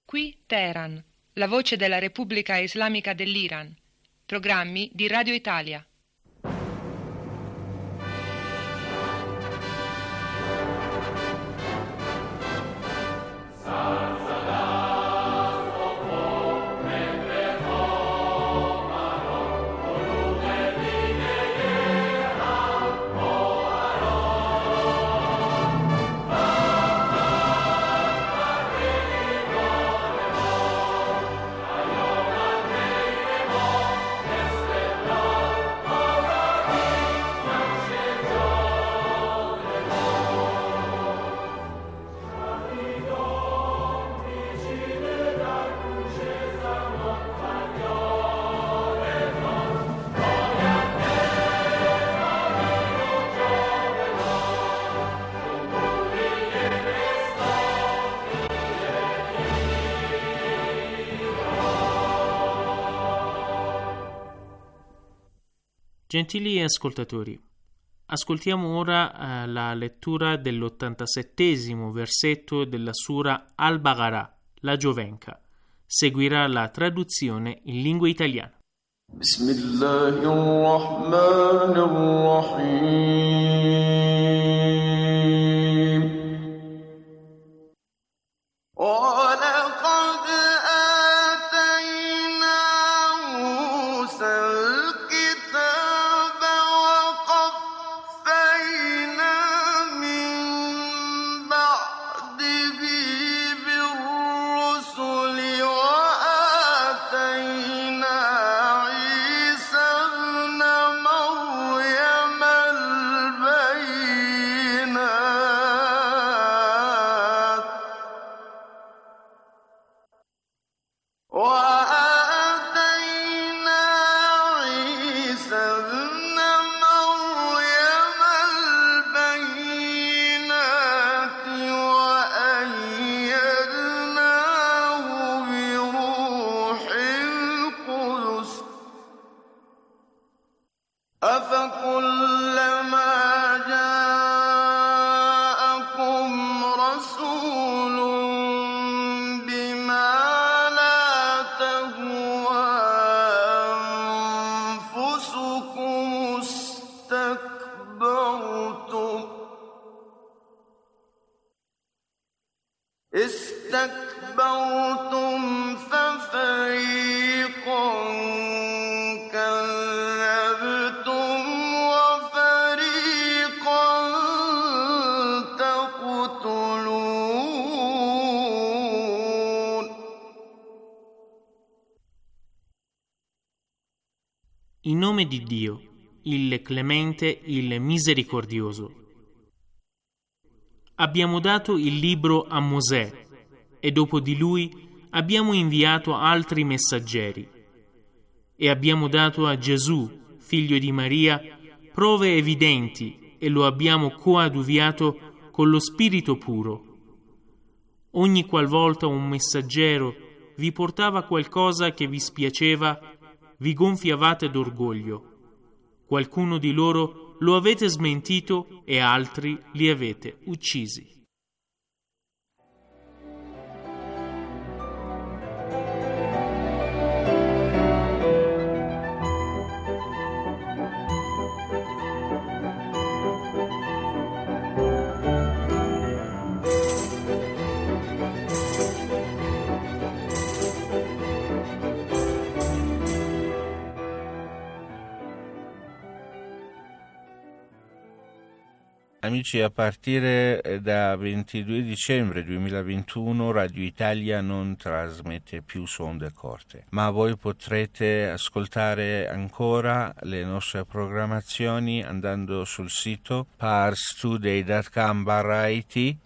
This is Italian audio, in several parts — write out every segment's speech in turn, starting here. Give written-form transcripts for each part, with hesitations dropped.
Qui Teheran, la voce della Repubblica Islamica dell'Iran. Programmi di Radio Italia. Gentili ascoltatori, ascoltiamo ora la lettura dell'87° versetto della Sura Al-Baqarah, la Giovenca. Seguirà la traduzione in lingua italiana. استكبرتم ففريقا كذبتم وفريقا تقتلون. In nome di Dio, il Clemente, il Misericordioso. Abbiamo dato il libro a Mosè e dopo di lui abbiamo inviato altri messaggeri e abbiamo dato a Gesù, figlio di Maria, prove evidenti e lo abbiamo coadiuviato con lo Spirito puro. Ogni qualvolta un messaggero vi portava qualcosa che vi spiaceva, vi gonfiavate d'orgoglio. Qualcuno di loro lo avete smentito e altri li avete uccisi. Amici, a partire da 22 dicembre 2021 Radio Italia non trasmette più su onde corte, ma voi potrete ascoltare ancora le nostre programmazioni andando sul sito parstoday.com/it.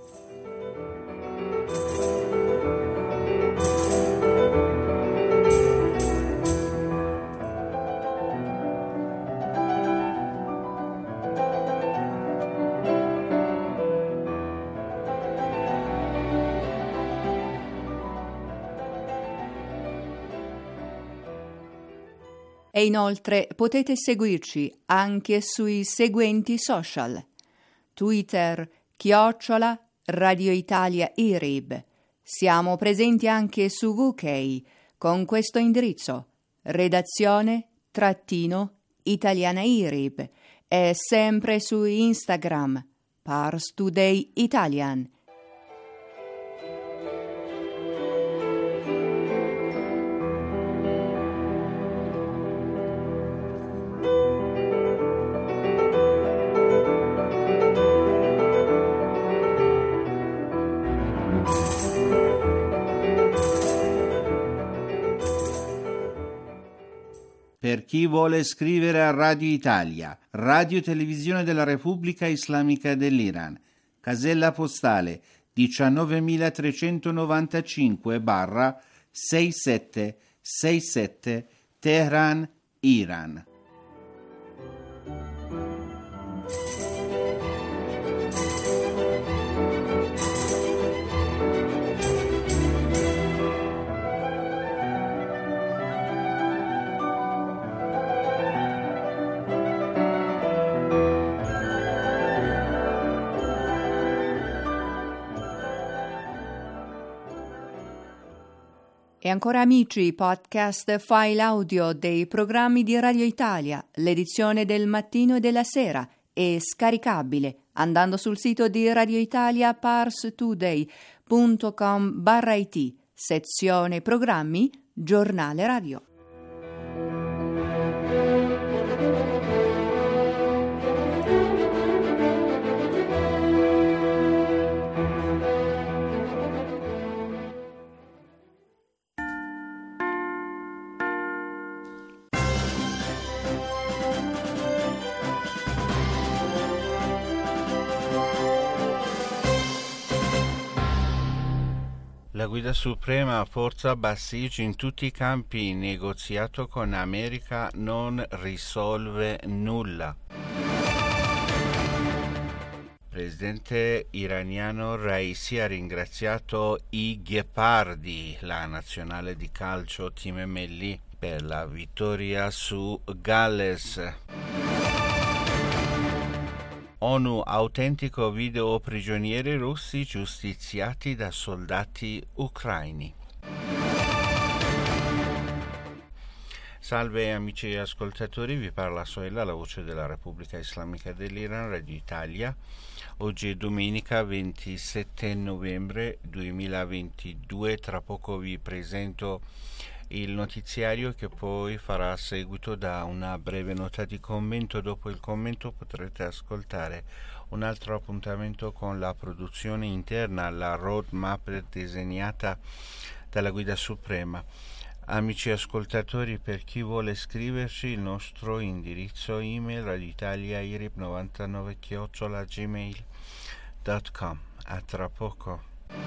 E inoltre potete seguirci anche sui seguenti social: Twitter @ Radio Italia IRIB, Siamo presenti anche su UK con questo indirizzo: redazione-italianairib, e sempre su Instagram Pars Today Italian. Per chi vuole scrivere a Radio Italia, Radio Televisione della Repubblica Islamica dell'Iran, casella postale 19.395/6767 Teheran, Iran. E ancora amici, podcast file audio dei programmi di Radio Italia, l'edizione del mattino e della sera, è scaricabile andando sul sito di Radio Italia parstoday.com/it, sezione programmi, giornale radio. La guida suprema forza Basij in tutti i campi, negoziato con America non risolve nulla. Presidente iraniano Raisi ha ringraziato i Ghepardi, la nazionale di calcio Team Melli, per la vittoria su Galles. ONU, autentico video prigionieri russi giustiziati da soldati ucraini. Salve amici ascoltatori, vi parla Soela, la voce della Repubblica Islamica dell'Iran, Radio Italia. Oggi è domenica 27 novembre 2022, tra poco vi presento il notiziario che poi farà seguito da una breve nota di commento. Dopo il commento potrete ascoltare un altro appuntamento con la produzione interna, la roadmap disegnata dalla guida suprema. Amici ascoltatori, per chi vuole scriverci, il nostro indirizzo email radioitalia@gmail.com. A tra poco.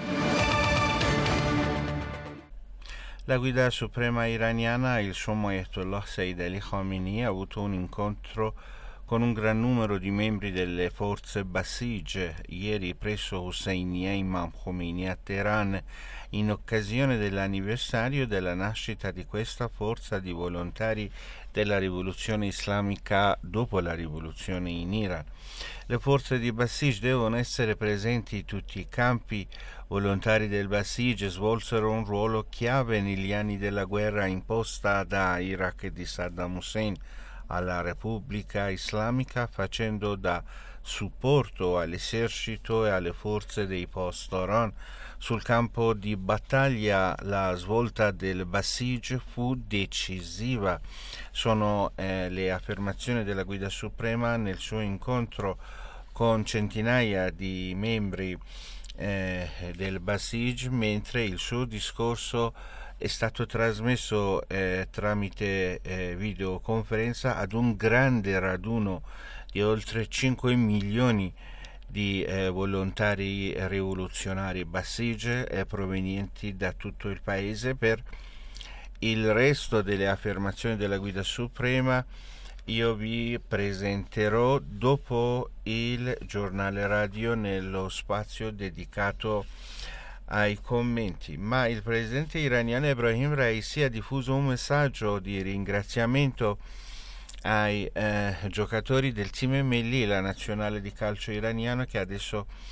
La guida suprema iraniana, il sommo Ayatollah Sayyid Ali Khamenei, ha avuto un incontro con un gran numero di membri delle forze Basij ieri presso Hosseiniya Imam Khomeini a Teheran, in occasione dell'anniversario della nascita di questa forza di volontari della rivoluzione islamica dopo la rivoluzione in Iran. Le forze di Basij devono essere presenti in tutti i campi. Volontari del Basij svolsero un ruolo chiave negli anni della guerra imposta da Iraq di Saddam Hussein alla Repubblica Islamica, facendo da supporto all'esercito e alle forze dei post-Oran. Sul campo di battaglia la svolta del Basij fu decisiva. Sono le affermazioni della Guida Suprema nel suo incontro con centinaia di membri del Basij, mentre il suo discorso è stato trasmesso tramite videoconferenza ad un grande raduno di oltre 5 milioni di volontari rivoluzionari Basij provenienti da tutto il paese. Per il resto delle affermazioni della Guida Suprema io vi presenterò dopo il giornale radio nello spazio dedicato ai commenti. Ma il presidente iraniano Ebrahim Raisi ha diffuso un messaggio di ringraziamento ai giocatori del Team Melli, la nazionale di calcio iraniano, che adesso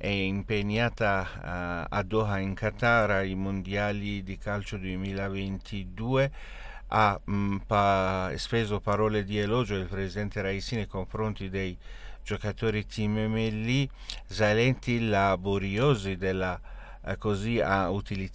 è impegnata a Doha in Qatar ai mondiali di calcio 2022. Ha speso parole di elogio del presidente Raisi nei confronti dei giocatori team Melli, salenti laboriosi della così ha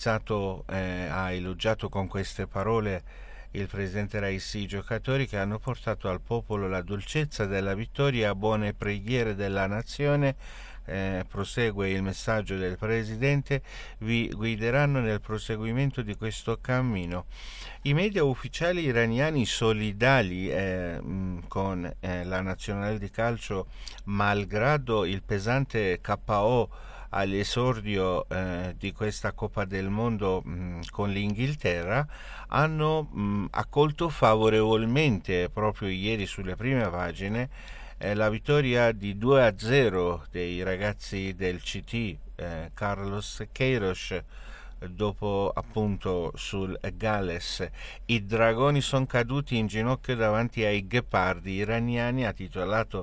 elogiato con queste parole il presidente Raisi i giocatori che hanno portato al popolo la dolcezza della vittoria, buone preghiere della nazione. Prosegue il messaggio del presidente, vi guideranno nel proseguimento di questo cammino. I media ufficiali iraniani solidali con la nazionale di calcio, malgrado il pesante KO all'esordio di questa Coppa del Mondo con l'Inghilterra, hanno accolto favorevolmente proprio ieri sulle prime pagine la vittoria di 2-0 dei ragazzi del CT Carlos Queiroz dopo appunto sul Galles. I dragoni sono caduti in ginocchio davanti ai ghepardi iraniani, ha titolato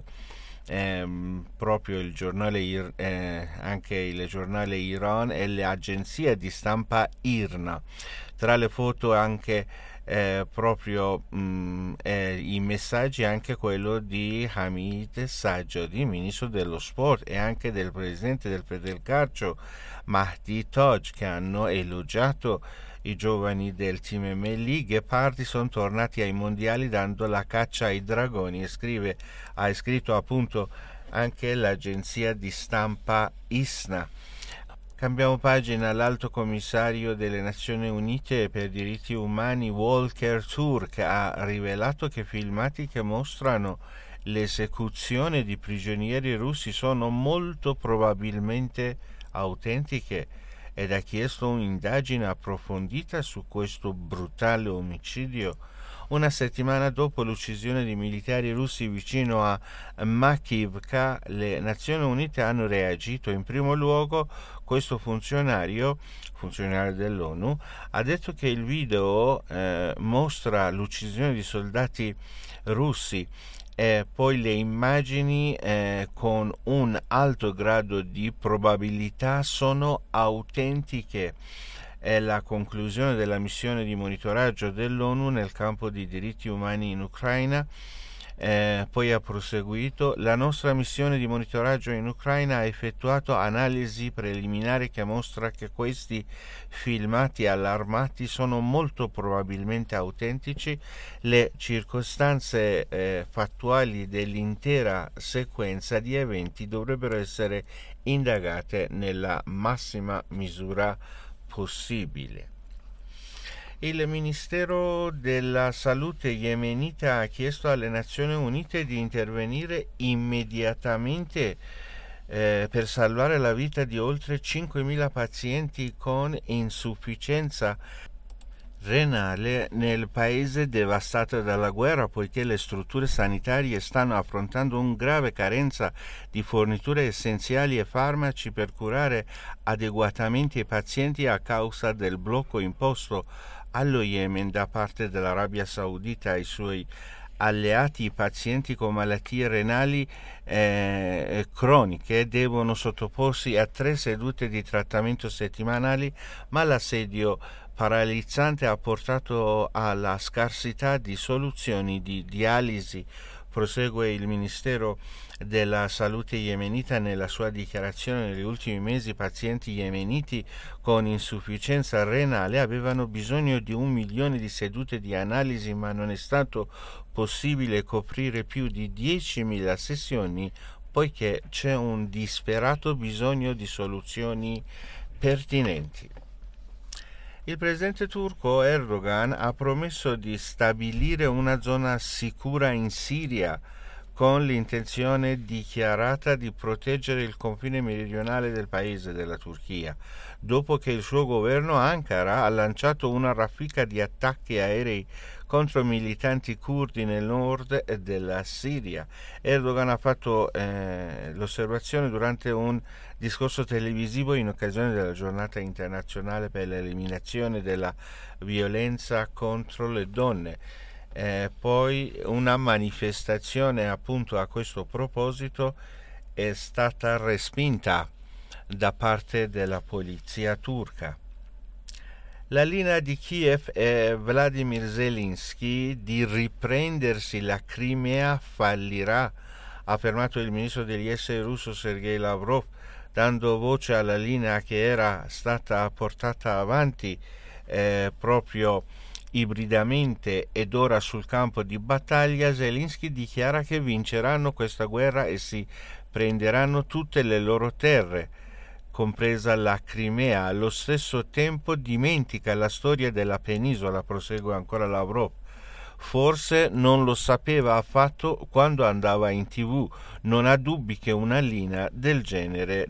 proprio il giornale anche il giornale Iran e l'agenzia di stampa IRNA. Tra le foto anche proprio i messaggi, anche quello di Hamid Sajjadi, ministro dello sport, e anche del presidente del Federcalcio Mahdi Toj, che hanno elogiato i giovani del team Melli. I ghepardi sono tornati ai mondiali dando la caccia ai dragoni, ha scritto appunto anche l'agenzia di stampa ISNA. Cambiamo pagina. L'Alto Commissario delle Nazioni Unite per i diritti umani Volker Turk ha rivelato che filmati che mostrano l'esecuzione di prigionieri russi sono molto probabilmente autentiche ed ha chiesto un'indagine approfondita su questo brutale omicidio. Una settimana dopo l'uccisione di militari russi vicino a Makivka, le Nazioni Unite hanno reagito. In primo luogo, questo funzionario dell'ONU, ha detto che il video mostra l'uccisione di soldati russi. Poi le immagini con un alto grado di probabilità sono autentiche. È la conclusione della missione di monitoraggio dell'ONU nel campo di diritti umani in Ucraina. Poi ha proseguito: la nostra missione di monitoraggio in Ucraina ha effettuato analisi preliminari che mostra che questi filmati allarmanti sono molto probabilmente autentici. Le circostanze fattuali dell'intera sequenza di eventi dovrebbero essere indagate nella massima misura possibile. Il Ministero della Salute yemenita ha chiesto alle Nazioni Unite di intervenire immediatamente per salvare la vita di oltre 5.000 pazienti con insufficienza renale nel paese devastato dalla guerra, poiché le strutture sanitarie stanno affrontando una grave carenza di forniture essenziali e farmaci per curare adeguatamente i pazienti a causa del blocco imposto allo Yemen da parte dell'Arabia Saudita ai suoi alleati. I pazienti con malattie renali croniche devono sottoporsi a 3 sedute di trattamento settimanali, ma l'assedio paralizzante ha portato alla scarsità di soluzioni di dialisi. Prosegue il Ministero della Salute yemenita nella sua dichiarazione: negli ultimi mesi i pazienti yemeniti con insufficienza renale avevano bisogno di 1 milione di sedute di analisi, ma non è stato possibile coprire più di 10.000 sessioni poiché c'è un disperato bisogno di soluzioni pertinenti. Il presidente turco Erdogan ha promesso di stabilire una zona sicura in Siria con l'intenzione dichiarata di proteggere il confine meridionale del paese della Turchia, dopo che il suo governo Ankara ha lanciato una raffica di attacchi aerei contro militanti curdi nel nord della Siria. Erdogan ha fatto l'osservazione durante un discorso televisivo in occasione della giornata internazionale per l'eliminazione della violenza contro le donne. Poi una manifestazione appunto a questo proposito è stata respinta da parte della polizia turca. La linea di Kiev e Vladimir Zelensky di riprendersi la Crimea fallirà, ha affermato il ministro degli esteri russo Sergei Lavrov, dando voce alla linea che era stata portata avanti proprio ibridamente ed ora sul campo di battaglia. Zelensky dichiara che vinceranno questa guerra e si prenderanno tutte le loro terre, compresa la Crimea. Allo stesso tempo dimentica la storia della penisola, prosegue ancora Lavrov. Forse non lo sapeva affatto quando andava in TV. Non ho dubbi che una linea del genere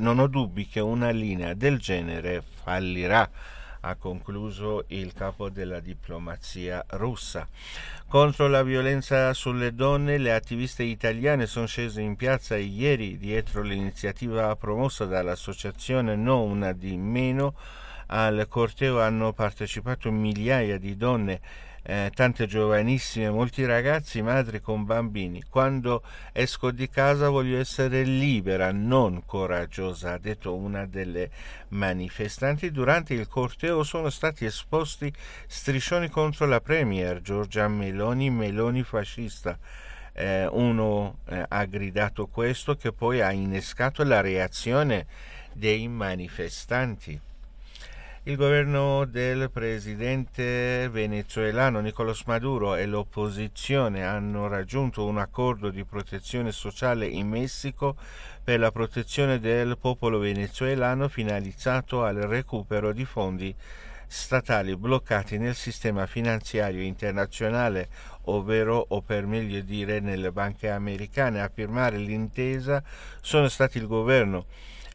fallirà, ha concluso il capo della diplomazia russa. Contro la violenza sulle donne, le attiviste italiane sono scese in piazza ieri dietro l'iniziativa promossa dall'associazione No Una di Meno. Al corteo hanno partecipato migliaia di donne, tante giovanissime, molti ragazzi, madri con bambini. Quando esco di casa voglio essere libera, non coraggiosa, ha detto una delle manifestanti. Durante il corteo sono stati esposti striscioni contro la premier Giorgia Meloni fascista. Uno ha gridato questo, che poi ha innescato la reazione dei manifestanti. Il governo del presidente venezuelano Nicolás Maduro e l'opposizione hanno raggiunto un accordo di protezione sociale in Messico per la protezione del popolo venezuelano, finalizzato al recupero di fondi statali bloccati nel sistema finanziario internazionale, ovvero, o per meglio dire, nelle banche americane. A firmare l'intesa sono stati il governo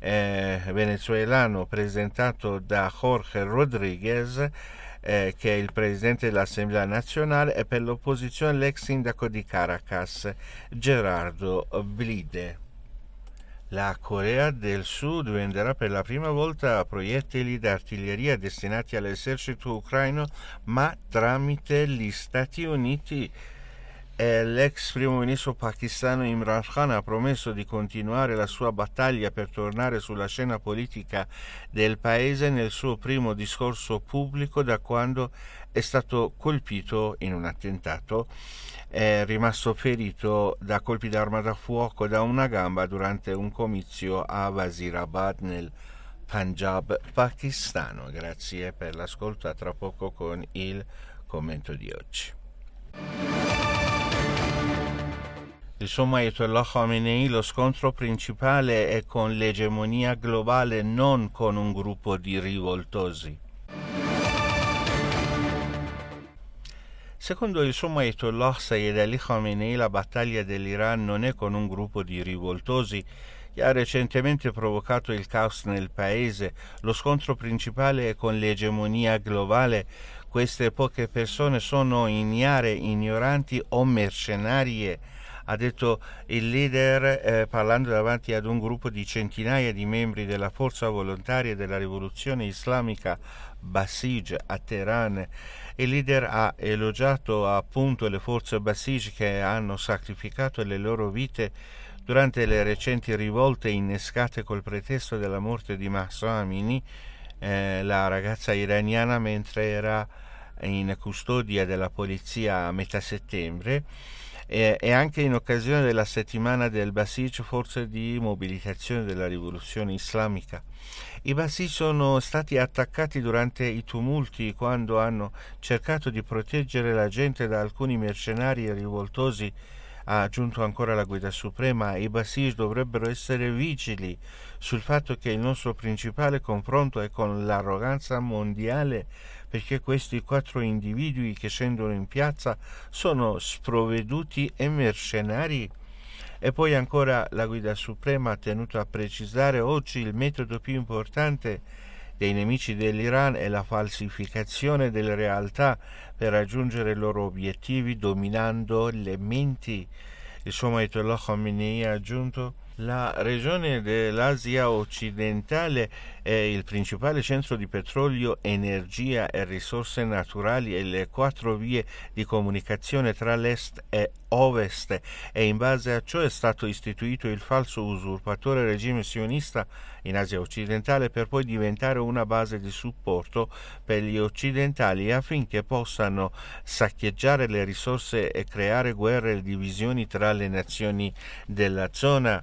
venezuelano presentato da Jorge Rodríguez, che è il presidente dell'Assemblea nazionale, e per l'opposizione l'ex sindaco di Caracas Gerardo Blide. La Corea del Sud venderà per la prima volta proiettili d'artiglieria destinati all'esercito ucraino, ma tramite gli Stati Uniti. L'ex primo ministro pakistano Imran Khan ha promesso di continuare la sua battaglia per tornare sulla scena politica del paese nel suo primo discorso pubblico da quando è stato colpito in un attentato. È rimasto ferito da colpi d'arma da fuoco da una gamba durante un comizio a Wazirabad nel Punjab pakistano. Grazie per l'ascolto, a tra poco con il commento di oggi. Il Sommo Ayatollah Khamenei: lo scontro principale è con l'egemonia globale, non con un gruppo di rivoltosi. Secondo il Sommo Ayatollah Sayyid Ali Khamenei, la battaglia dell'Iran non è con un gruppo di rivoltosi che ha recentemente provocato il caos nel paese. Lo scontro principale è con l'egemonia globale. Queste poche persone sono ignare, ignoranti o mercenarie, ha detto il leader parlando davanti ad un gruppo di centinaia di membri della forza volontaria della rivoluzione islamica Basij a Teheran. Il leader ha elogiato appunto le forze Basij che hanno sacrificato le loro vite durante le recenti rivolte innescate col pretesto della morte di Mahsa Amini, la ragazza iraniana, mentre era in custodia della polizia a metà settembre, e anche in occasione della settimana del Basij, forze di mobilitazione della rivoluzione islamica. I Basij sono stati attaccati durante i tumulti, quando hanno cercato di proteggere la gente da alcuni mercenari e rivoltosi, ha aggiunto ancora la Guida Suprema. I Basij dovrebbero essere vigili sul fatto che il nostro principale confronto è con l'arroganza mondiale, perché questi 4 individui che scendono in piazza sono sprovveduti e mercenari. E poi ancora la Guida Suprema ha tenuto a precisare: oggi il metodo più importante dei nemici dell'Iran è la falsificazione delle realtà per raggiungere i loro obiettivi, dominando le menti. Il Sommo Ayatollah Khamenei ha aggiunto: La regione dell'Asia occidentale è il principale centro di petrolio, energia e risorse naturali e le 4 vie di comunicazione tra l'est e ovest, e in base a ciò è stato istituito il falso usurpatore regime sionista in Asia occidentale, per poi diventare una base di supporto per gli occidentali affinché possano saccheggiare le risorse e creare guerre e divisioni tra le nazioni della zona.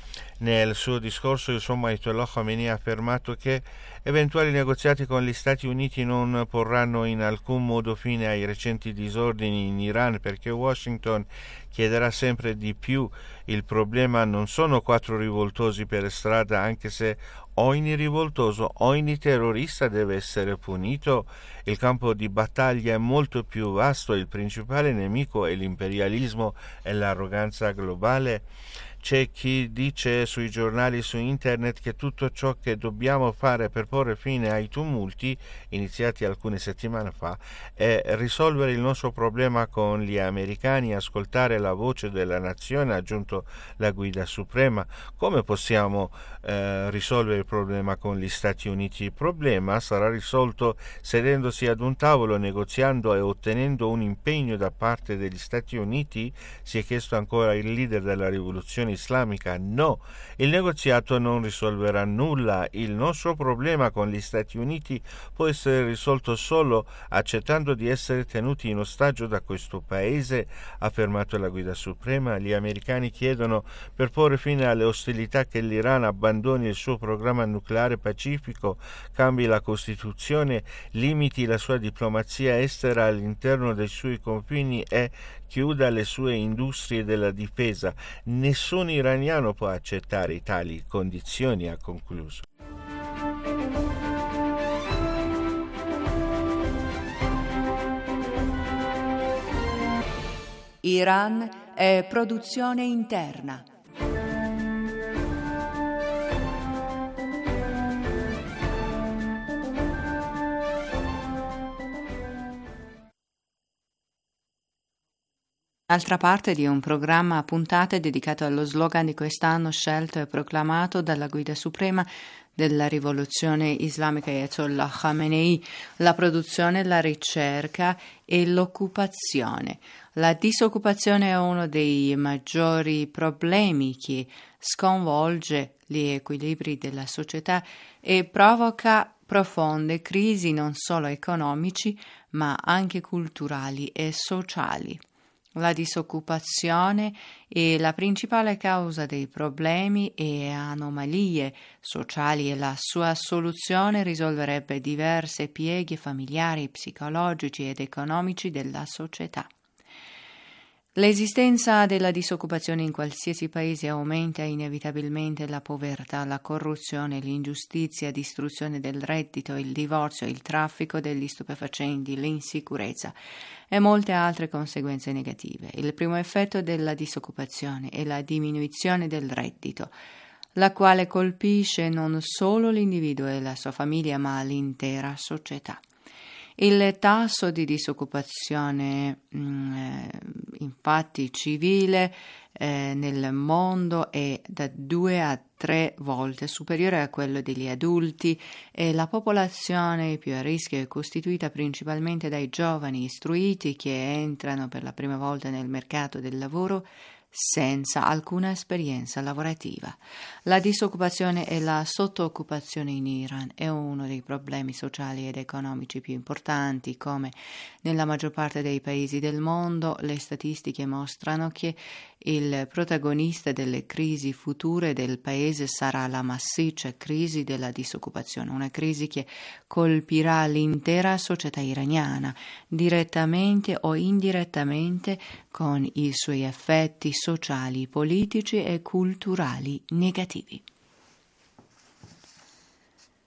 Nel suo discorso il Sommo Ayatollah Khamenei ha affermato che eventuali negoziati con gli Stati Uniti non porranno in alcun modo fine ai recenti disordini in Iran, perché Washington chiederà sempre di più. Il problema non sono 4 rivoltosi per strada, anche se ogni rivoltoso, ogni terrorista deve essere punito. Il campo di battaglia è molto più vasto, il principale nemico è l'imperialismo e l'arroganza globale. C'è chi dice sui giornali e su internet che tutto ciò che dobbiamo fare per porre fine ai tumulti iniziati alcune settimane fa è risolvere il nostro problema con gli americani, ascoltare la voce della nazione, ha aggiunto la guida suprema. Come possiamo risolvere il problema con gli Stati Uniti? Il problema sarà risolto sedendosi ad un tavolo, negoziando e ottenendo un impegno da parte degli Stati Uniti? Si è chiesto ancora il leader della rivoluzione islamica. No, il negoziato non risolverà nulla. Il nostro problema con gli Stati Uniti può essere risolto solo accettando di essere tenuti in ostaggio da questo paese, ha affermato la guida suprema. Gli americani chiedono, per porre fine alle ostilità, che l'Iran abbandoni il suo programma nucleare pacifico, cambi la Costituzione, limiti la sua diplomazia estera all'interno dei suoi confini e chiuda le sue industrie della difesa. Nessun iraniano può accettare tali condizioni, ha concluso. Iran è produzione interna. D'altra parte di un programma a puntate dedicato allo slogan di quest'anno scelto e proclamato dalla guida suprema della rivoluzione islamica Ayatollah Khamenei: la produzione, la ricerca e l'occupazione. La disoccupazione è uno dei maggiori problemi che sconvolge gli equilibri della società e provoca profonde crisi non solo economici ma anche culturali e sociali. La disoccupazione è la principale causa dei problemi e anomalie sociali e la sua soluzione risolverebbe diverse pieghe familiari, psicologici ed economici della società. L'esistenza della disoccupazione in qualsiasi paese aumenta inevitabilmente la povertà, la corruzione, l'ingiustizia, la distruzione del reddito, il divorzio, il traffico degli stupefacenti, l'insicurezza e molte altre conseguenze negative. Il primo effetto della disoccupazione è la diminuzione del reddito, la quale colpisce non solo l'individuo e la sua famiglia, ma l'intera società. Il tasso di disoccupazione infatti civile nel mondo è da 2 a 3 volte superiore a quello degli adulti e la popolazione più a rischio è costituita principalmente dai giovani istruiti che entrano per la prima volta nel mercato del lavoro senza alcuna esperienza lavorativa. La disoccupazione e la sottooccupazione in Iran è uno dei problemi sociali ed economici più importanti. Come nella maggior parte dei paesi del mondo, le statistiche mostrano che il protagonista delle crisi future del paese sarà la massiccia crisi della disoccupazione, una crisi che colpirà l'intera società iraniana, direttamente o indirettamente, con i suoi effetti sociali, politici e culturali negativi.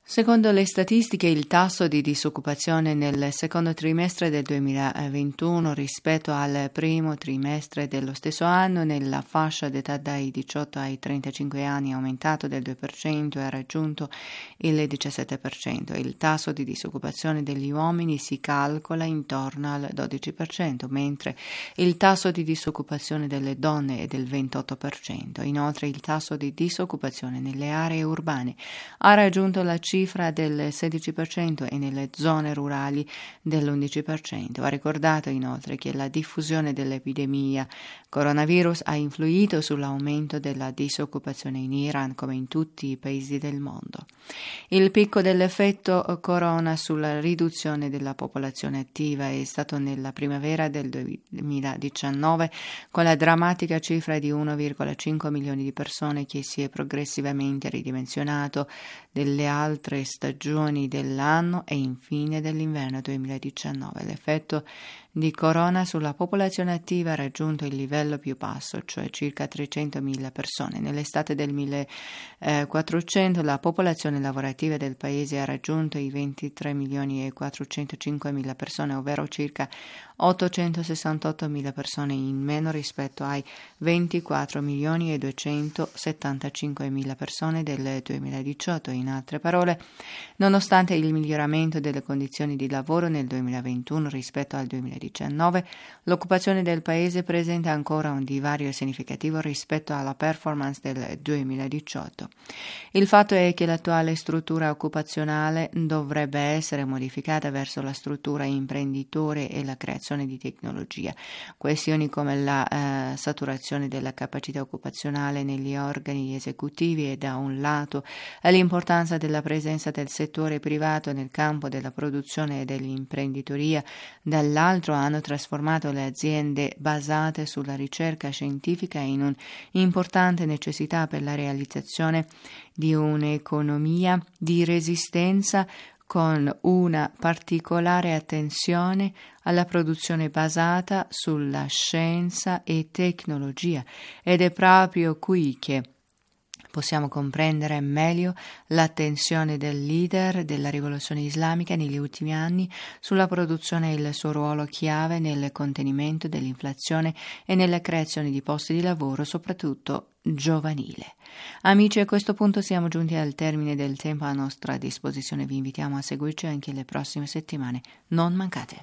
Secondo le statistiche, il tasso di disoccupazione nel secondo trimestre del 2021 rispetto al primo trimestre dello stesso anno nella fascia d'età dai 18 ai 35 anni è aumentato del 2% e ha raggiunto il 17%. Il tasso di disoccupazione degli uomini si calcola intorno al 12%, mentre il tasso di disoccupazione delle donne è del 28%. Inoltre il tasso di disoccupazione nelle aree urbane ha raggiunto la cifra del 16% e nelle zone rurali dell'11%. Va ricordato inoltre che la diffusione dell'epidemia coronavirus ha influito sull'aumento della disoccupazione in Iran come in tutti i paesi del mondo. Il picco dell'effetto corona sulla riduzione della popolazione attiva è stato nella primavera del 2019 con la drammatica cifra di 1,5 milioni di persone che si è progressivamente ridimensionato delle altre stagioni dell'anno e infine dell'inverno 2019. L'effetto di corona sulla popolazione attiva ha raggiunto il livello più basso, cioè circa 300.000 persone. Nell'estate del 1400 la popolazione lavorativa del paese ha raggiunto i 23.405.000 persone, ovvero circa 868.000 persone in meno rispetto ai 24.275.000 persone del 2018. In altre parole, nonostante il miglioramento delle condizioni di lavoro nel 2021 rispetto al 2019, l'occupazione del paese presenta ancora un divario significativo rispetto alla performance del 2018. Il fatto è che l'attuale struttura occupazionale dovrebbe essere modificata verso la struttura imprenditore e la creazione di tecnologia. Questioni come la saturazione della capacità occupazionale negli organi esecutivi e da un lato l'importanza della presenza del settore privato nel campo della produzione e dell'imprenditoria, dall'altro hanno trasformato le aziende basate sulla ricerca scientifica in un'importante necessità per la realizzazione di un'economia di resistenza con una particolare attenzione alla produzione basata sulla scienza e tecnologia, ed è proprio qui che possiamo comprendere meglio l'attenzione del leader della rivoluzione islamica negli ultimi anni sulla produzione e il suo ruolo chiave nel contenimento dell'inflazione e nella creazione di posti di lavoro, soprattutto giovanile. Amici, a questo punto siamo giunti al termine del tempo a nostra disposizione. Vi invitiamo a seguirci anche le prossime settimane. Non mancate.